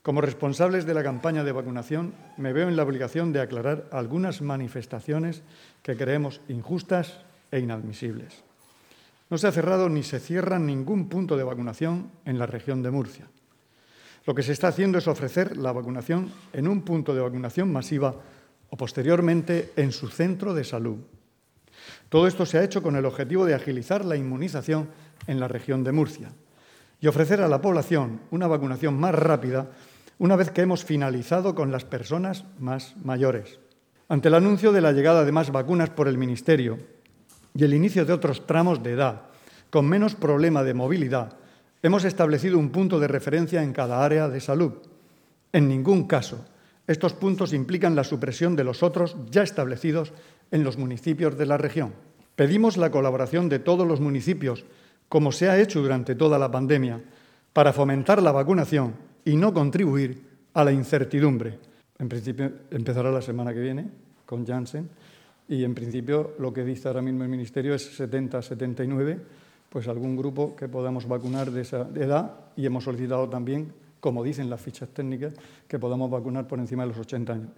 Como responsables de la campaña de vacunación, me veo en la obligación de aclarar algunas manifestaciones que creemos injustas e inadmisibles. No se ha cerrado ni se cierra ningún punto de vacunación en la región de Murcia. Lo que se está haciendo es ofrecer la vacunación en un punto de vacunación masiva o posteriormente en su centro de salud. Todo esto se ha hecho con el objetivo de agilizar la inmunización en la región de Murcia y ofrecer a la población una vacunación más rápida una vez que hemos finalizado con las personas más mayores. Ante el anuncio de la llegada de más vacunas por el Ministerio y el inicio de otros tramos de edad con menos problema de movilidad, hemos establecido un punto de referencia en cada área de salud. En ningún caso estos puntos implican la supresión de los otros ya establecidos en los municipios de la región. Pedimos la colaboración de todos los municipios, como se ha hecho durante toda la pandemia, para fomentar la vacunación y no contribuir a la incertidumbre. En principio empezará la semana que viene con Janssen y en principio lo que dice ahora mismo el Ministerio es 70-79, pues algún grupo que podamos vacunar de esa edad, y hemos solicitado también, como dicen las fichas técnicas, que podamos vacunar por encima de los 80 años.